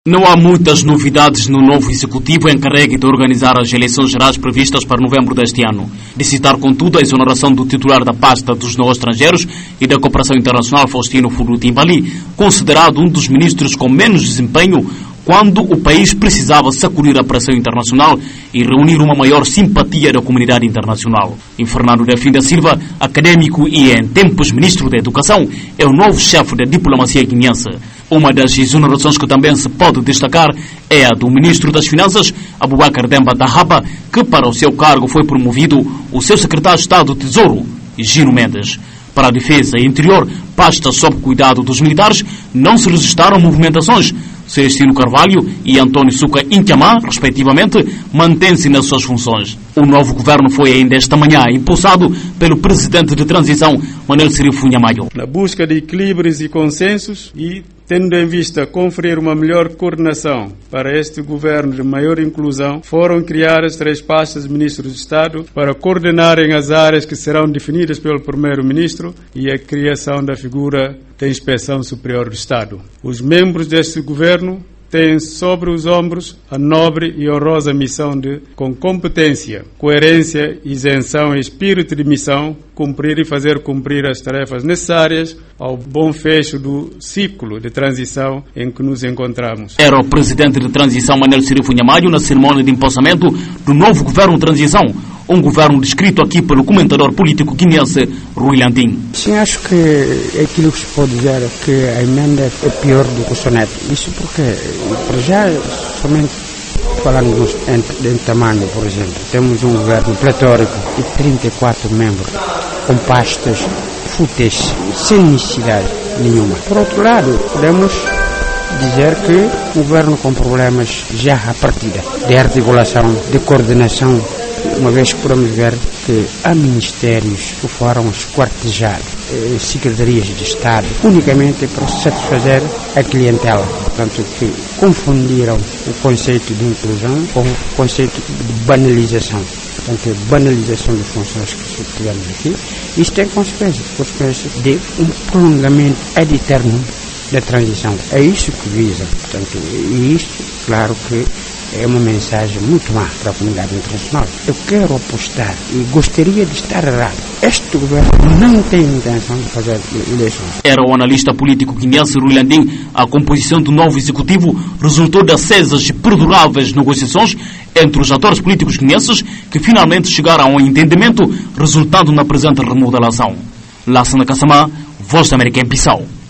Não há muitas novidades no novo executivo encarregue de organizar as eleições gerais previstas para novembro deste ano. De citar, contudo, a exoneração do titular da pasta dos negócios estrangeiros e da cooperação internacional, Faustino Furu Timbali, considerado um dos ministros com menos desempenho quando o país precisava sacudir a pressão internacional e reunir uma maior simpatia da comunidade internacional. E Fernando Delfim da Silva, académico e em tempos ministro da Educação, é o novo chefe da diplomacia guineense. Uma das exonerações que também se pode destacar é a do ministro das Finanças, Abubakar Demba Dahaba, que para o seu cargo foi promovido o seu secretário de Estado do Tesouro, Gino Mendes. Para a Defesa e Interior, pasta sob cuidado dos militares, não se registraram movimentações. Celestino Carvalho e António Suca Intiamá, respectivamente, mantêm-se nas suas funções. O novo governo foi ainda esta manhã impulsado pelo presidente de transição, Manuel Sirifo Nhamayo. Na busca de equilíbrios e consensos e tendo em vista conferir uma melhor coordenação para este governo de maior inclusão, foram criadas 3 pastas de ministros de Estado para coordenarem as áreas que serão definidas pelo primeiro-ministro e a criação da figura da Inspeção Superior do Estado. Os membros deste governo têm sobre os ombros a nobre e honrosa missão de, com competência, coerência, isenção e espírito de missão, cumprir e fazer cumprir as tarefas necessárias ao bom fecho do ciclo de transição em que nos encontramos. Era o presidente de transição, Manuel Sirifo Nhamayo, na cerimónia de empossamento do novo governo de transição, um governo descrito aqui pelo comentador político guineense Rui Landim. Sim, acho que aquilo que se pode dizer é que a emenda é pior do que o soneto. Isso porque, para já, somente falando em tamanho, por exemplo, temos um governo pletórico de 34 membros, com pastas fúteis, sem necessidade nenhuma. Por outro lado, podemos dizer que o governo com problemas já à partida, de articulação, de coordenação, uma vez que podemos ver que há ministérios que foram esquartejados, secretarias de Estado, unicamente para satisfazer a clientela. Portanto, que confundiram o conceito de inclusão com o conceito de banalização. Portanto, a banalização das funções que tivemos aqui, isso tem consequências de um prolongamento ad eternum da transição. É isso que visa. Portanto, e isto, claro que é uma mensagem muito má para a comunidade internacional. Eu quero apostar e gostaria de estar errado. Este governo não tem intenção de fazer eleições. Era o analista político guineense Rui Landim. A composição do novo executivo resultou de acesas e perduráveis negociações entre os atores políticos guineenses que finalmente chegaram a um entendimento, resultando na presente remodelação. Lassana Kassamá, Voz da América em Bissau.